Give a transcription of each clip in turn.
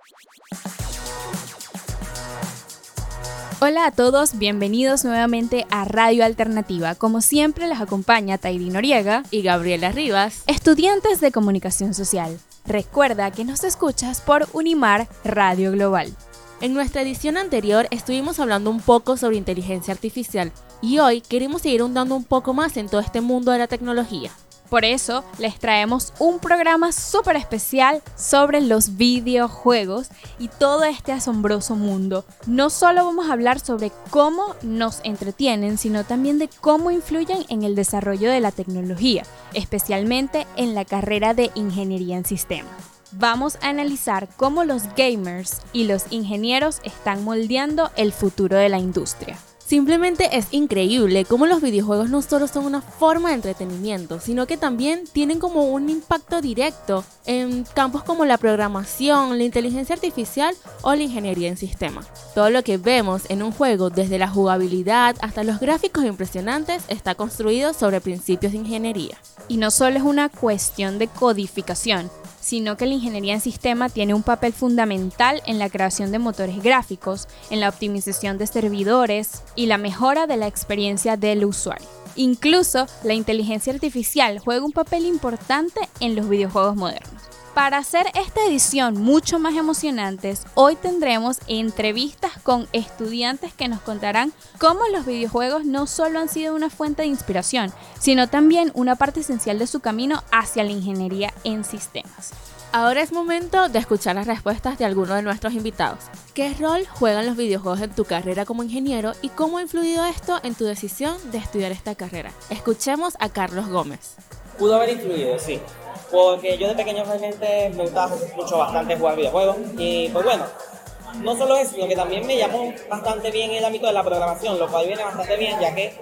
Hola a todos, bienvenidos nuevamente a Radio Alternativa. Como siempre les acompaña Tairí Noriega y Gabriela Rivas, estudiantes de Comunicación Social. Recuerda que nos escuchas por Unimar Radio Global. En nuestra edición anterior estuvimos hablando un poco sobre inteligencia artificial y hoy queremos seguir ahondando un poco más en todo este mundo de la tecnología. Por eso les traemos un programa súper especial sobre los videojuegos y todo este asombroso mundo. No solo vamos a hablar sobre cómo nos entretienen, sino también de cómo influyen en el desarrollo de la tecnología, especialmente en la carrera de Ingeniería en Sistemas. Vamos a analizar cómo los gamers y los ingenieros están moldeando el futuro de la industria. Simplemente es increíble cómo los videojuegos no solo son una forma de entretenimiento, sino que también tienen como un impacto directo en campos como la programación, la inteligencia artificial o la ingeniería en sistemas. Todo lo que vemos en un juego, desde la jugabilidad hasta los gráficos impresionantes, está construido sobre principios de ingeniería. Y no solo es una cuestión de codificación, sino que la ingeniería en sistema tiene un papel fundamental en la creación de motores gráficos, en la optimización de servidores y la mejora de la experiencia del usuario. Incluso la inteligencia artificial juega un papel importante en los videojuegos modernos. Para hacer esta edición mucho más emocionantes, hoy tendremos entrevistas con estudiantes que nos contarán cómo los videojuegos no solo han sido una fuente de inspiración, sino también una parte esencial de su camino hacia la ingeniería en sistemas. Ahora es momento de escuchar las respuestas de algunos de nuestros invitados. ¿Qué rol juegan los videojuegos en tu carrera como ingeniero y cómo ha influido esto en tu decisión de estudiar esta carrera? Escuchemos a Carlos Gómez. Pudo haber influido, sí, porque yo de pequeño realmente me gustaba bastante jugar videojuegos y pues bueno, no solo eso, sino que también me llamó bastante bien el ámbito de la programación, lo cual viene bastante bien ya que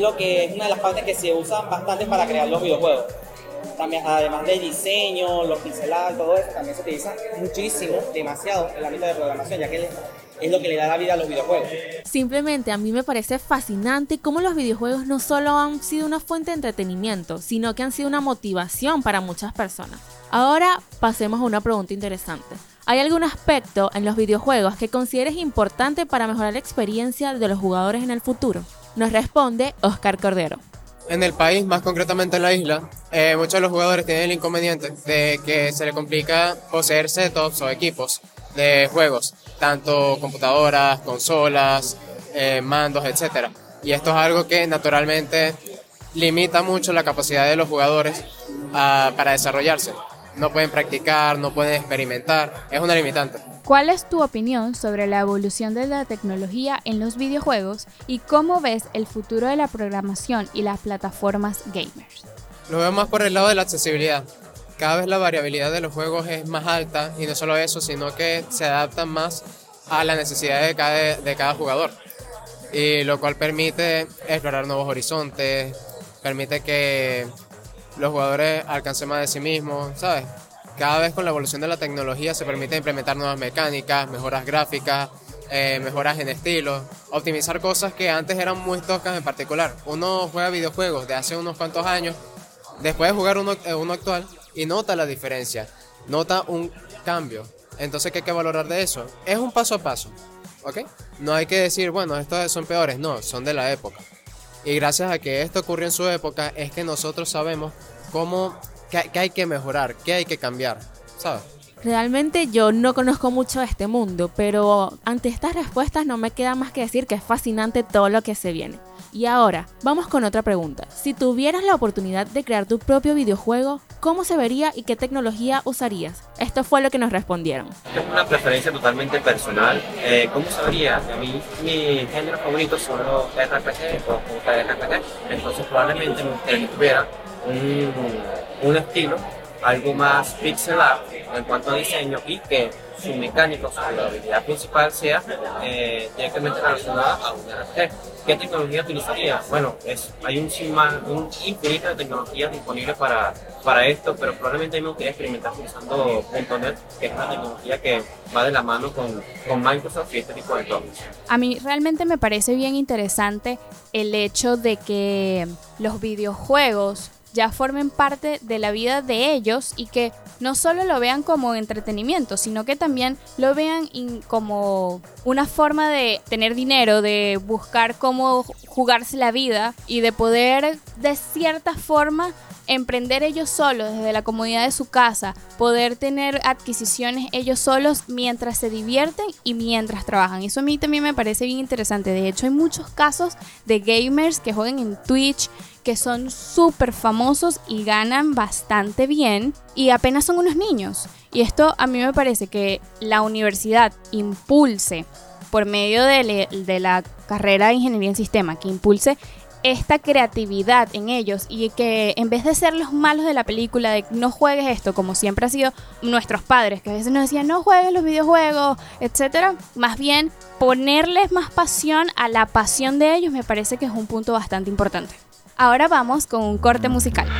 es una de las partes que se usan bastante para crear los videojuegos. También, además del diseño, los pixelados, todo eso, también se utiliza muchísimo, demasiado el ámbito de programación, ya que es lo que le da la vida a los videojuegos. Simplemente a mí me parece fascinante cómo los videojuegos no solo han sido una fuente de entretenimiento, sino que han sido una motivación para muchas personas. Ahora pasemos a una pregunta interesante. ¿Hay algún aspecto en los videojuegos que consideres importante para mejorar la experiencia de los jugadores en el futuro? Nos responde Oscar Cordero. En el país, más concretamente en la isla, muchos de los jugadores tienen el inconveniente de que se les complica poseer setups o equipos de juegos, tanto computadoras, consolas, mandos, etc. Y esto es algo que naturalmente limita mucho la capacidad de los jugadores para desarrollarse. No pueden practicar, no pueden experimentar, es una limitante. ¿Cuál es tu opinión sobre la evolución de la tecnología en los videojuegos y cómo ves el futuro de la programación y las plataformas gamers? Lo veo más por el lado de la accesibilidad. Cada vez la variabilidad de los juegos es más alta y no solo eso, sino que se adaptan más a las necesidades de cada jugador. Y lo cual permite explorar nuevos horizontes, permite que los jugadores alcancen más de sí mismos, ¿sabes? Cada vez con la evolución de la tecnología se permite implementar nuevas mecánicas, mejoras gráficas, mejoras en estilo, optimizar cosas que antes eran muy toscas en particular. Uno juega videojuegos de hace unos cuantos años, después de jugar uno actual, y nota la diferencia, nota un cambio. Entonces, ¿qué hay que valorar de eso? Es un paso a paso, ¿ok? No hay que decir, bueno, estos son peores, no, son de la época. Y gracias a que esto ocurrió en su época, es que nosotros sabemos qué hay que mejorar, qué hay que cambiar, ¿sabes? Realmente yo no conozco mucho de este mundo, pero ante estas respuestas no me queda más que decir que es fascinante todo lo que se viene. Y ahora, vamos con otra pregunta. Si tuvieras la oportunidad de crear tu propio videojuego, ¿cómo se vería y qué tecnología usarías? Esto fue lo que nos respondieron. Es una preferencia totalmente personal. ¿Cómo se vería? A mí, mi género favorito son los RPG o JRPG. Entonces probablemente me gustaría que tuviera un estilo algo más pixel art en cuanto a diseño y que su mecánica, su habilidad principal sea directamente relacionada a un RPG. ¿Qué tecnología utilizaría? Bueno, hay un infinito de tecnologías disponibles para esto, pero probablemente me gustaría experimentar utilizando .NET, que es una tecnología que va de la mano con Microsoft y este tipo de cosas. A mí realmente me parece bien interesante el hecho de que los videojuegos ya formen parte de la vida de ellos y que no solo lo vean como entretenimiento, sino que también lo vean como una forma de tener dinero, de buscar cómo jugarse la vida y de poder de cierta forma emprender ellos solos desde la comodidad de su casa, poder tener adquisiciones ellos solos mientras se divierten y mientras trabajan. Eso a mí también me parece bien interesante. De hecho, hay muchos casos de gamers que juegan en Twitch que son súper famosos y ganan bastante bien y apenas son unos niños. Y esto a mí me parece que la universidad impulse por medio de la carrera de Ingeniería en Sistema, que impulse esta creatividad en ellos y que en vez de ser los malos de la película de no juegues esto, como siempre ha sido nuestros padres, que a veces nos decían no juegues los videojuegos, etcétera, más bien ponerles más pasión a la pasión de ellos me parece que es un punto bastante importante. Ahora vamos con un corte musical.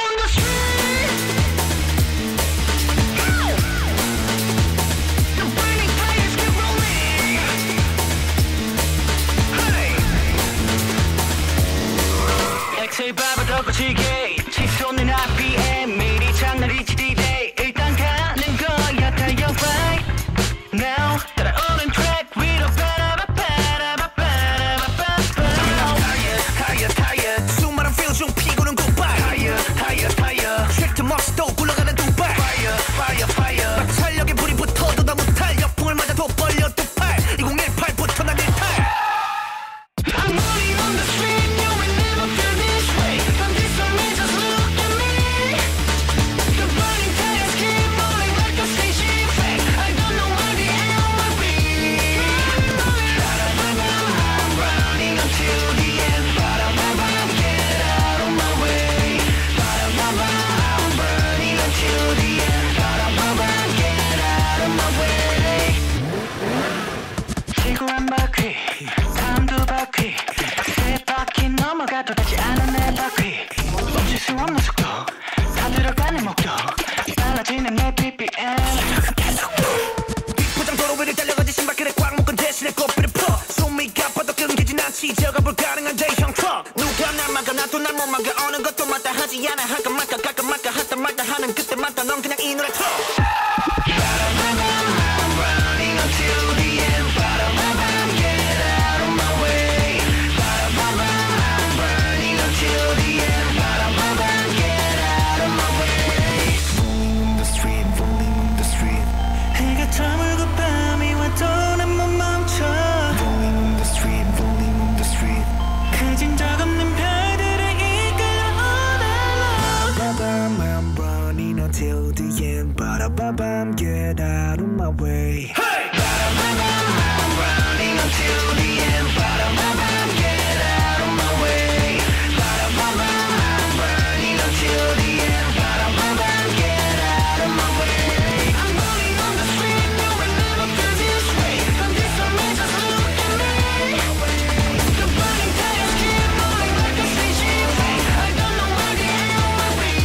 Get out of my way. Hey! I'm running until the end. Get out of my way. I'm running until the end. Get out of my way. I'm running on the street, no, I never feel this way. From this moment, just look at me. The burning tires keep rolling like a station train. I don't know where the hell I'll be.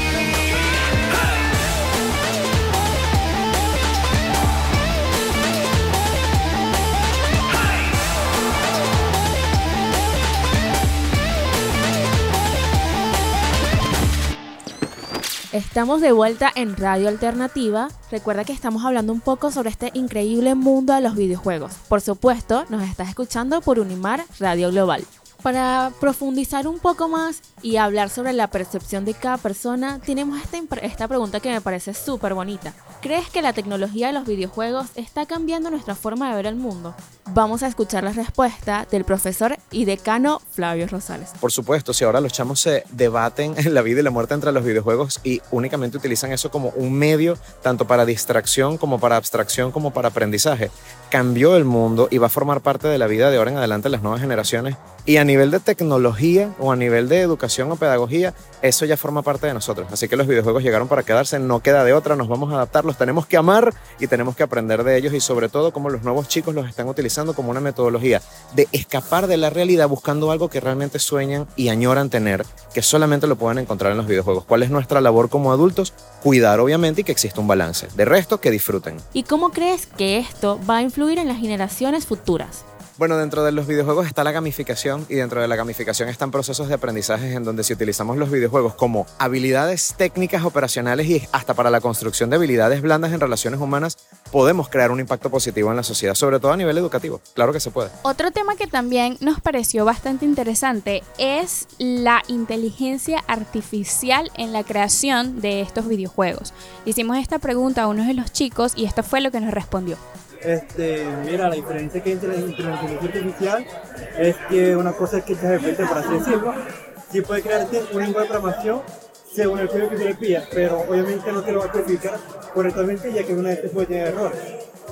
Estamos de vuelta en Radio Alternativa. Recuerda que estamos hablando un poco sobre este increíble mundo de los videojuegos. Por supuesto, nos estás escuchando por Unimar Radio Global. Para profundizar un poco más y hablar sobre la percepción de cada persona, tenemos esta pregunta que me parece súper bonita. ¿Crees que la tecnología de los videojuegos está cambiando nuestra forma de ver el mundo? Vamos a escuchar la respuesta del profesor y decano Flavio Rosales. Por supuesto, si ahora los chamos se debaten en la vida y la muerte entre los videojuegos y únicamente utilizan eso como un medio tanto para distracción como para abstracción como para aprendizaje, cambió el mundo y va a formar parte de la vida de ahora en adelante de las nuevas generaciones. Y a nivel de tecnología o a nivel de educación o pedagogía, eso ya forma parte de nosotros. Así que los videojuegos llegaron para quedarse, no queda de otra, nos vamos a adaptar, los tenemos que amar y tenemos que aprender de ellos y sobre todo cómo los nuevos chicos los están utilizando como una metodología de escapar de la realidad buscando algo que realmente sueñan y añoran tener, que solamente lo pueden encontrar en los videojuegos. ¿Cuál es nuestra labor como adultos? Cuidar obviamente y que exista un balance. De resto, que disfruten. ¿Y cómo crees que esto va a influir en las generaciones futuras? Bueno, dentro de los videojuegos está la gamificación y dentro de la gamificación están procesos de aprendizaje en donde si utilizamos los videojuegos como habilidades técnicas operacionales y hasta para la construcción de habilidades blandas en relaciones humanas, podemos crear un impacto positivo en la sociedad, sobre todo a nivel educativo. Claro que se puede. Otro tema que también nos pareció bastante interesante es la inteligencia artificial en la creación de estos videojuegos. Hicimos esta pregunta a uno de los chicos y esto fue lo que nos respondió. Mira, la diferencia que hay entre la inteligencia artificial es que una cosa es que ChatGPT, por así decirlo, sí puede crearte un lenguaje de programación según el código que tú le pidas, pero obviamente no te lo va a codificar correctamente, ya que una vez puede tener errores.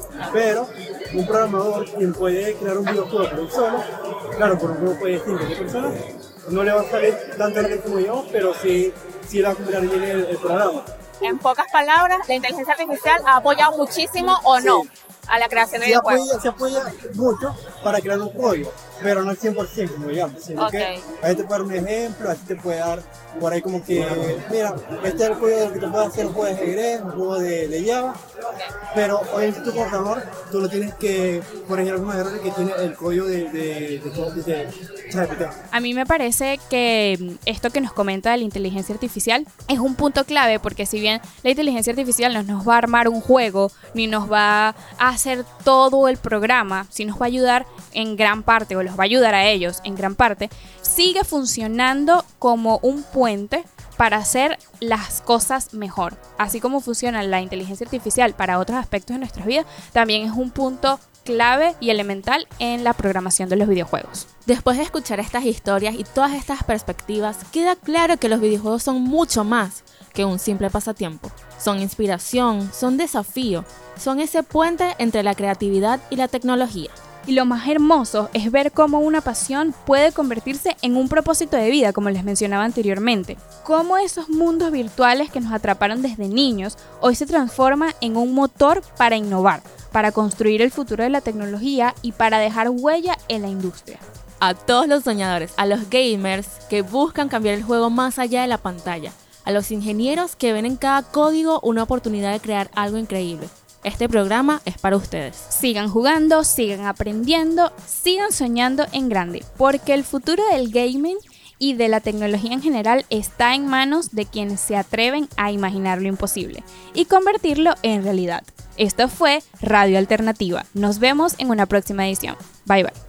Pero un programador, quien puede crear un videojuego por un solo, claro, por un grupo de 5 personas, no le va a salir tanto la como yo, pero sí le va a cumplir bien el programa. En pocas palabras, la inteligencia artificial ha apoyado muchísimo o no a la creación de videojuegos. Se apoya mucho para crear un código, pero no al 100%, como digamos, sino que ahí te puede dar un ejemplo, así te puede dar por ahí como que, mira, este es el código del que te puede hacer un juego de ajedrez, un juego de Java, pero obviamente tu programador, tú lo tienes que corregir algunos errores que tiene el código de ChatGPT. A mí me parece que esto que nos comenta de la inteligencia artificial es un punto clave, porque si bien la inteligencia artificial no nos va a armar un juego, ni nos va a hacer todo el programa, sí nos va a ayudar en gran parte, o los va a ayudar a ellos en gran parte, sigue funcionando como un puente para hacer las cosas mejor. Así como funciona la inteligencia artificial para otros aspectos de nuestras vidas, también es un punto clave y elemental en la programación de los videojuegos. Después de escuchar estas historias y todas estas perspectivas, queda claro que los videojuegos son mucho más que un simple pasatiempo. Son inspiración, son desafío, son ese puente entre la creatividad y la tecnología. Y lo más hermoso es ver cómo una pasión puede convertirse en un propósito de vida, como les mencionaba anteriormente. Cómo esos mundos virtuales que nos atraparon desde niños hoy se transforman en un motor para innovar, para construir el futuro de la tecnología y para dejar huella en la industria. A todos los soñadores, a los gamers que buscan cambiar el juego más allá de la pantalla, a los ingenieros que ven en cada código una oportunidad de crear algo increíble. Este programa es para ustedes. Sigan jugando, sigan aprendiendo, sigan soñando en grande, porque el futuro del gaming y de la tecnología en general está en manos de quienes se atreven a imaginar lo imposible y convertirlo en realidad. Esto fue Radio Alternativa. Nos vemos en una próxima edición. Bye bye.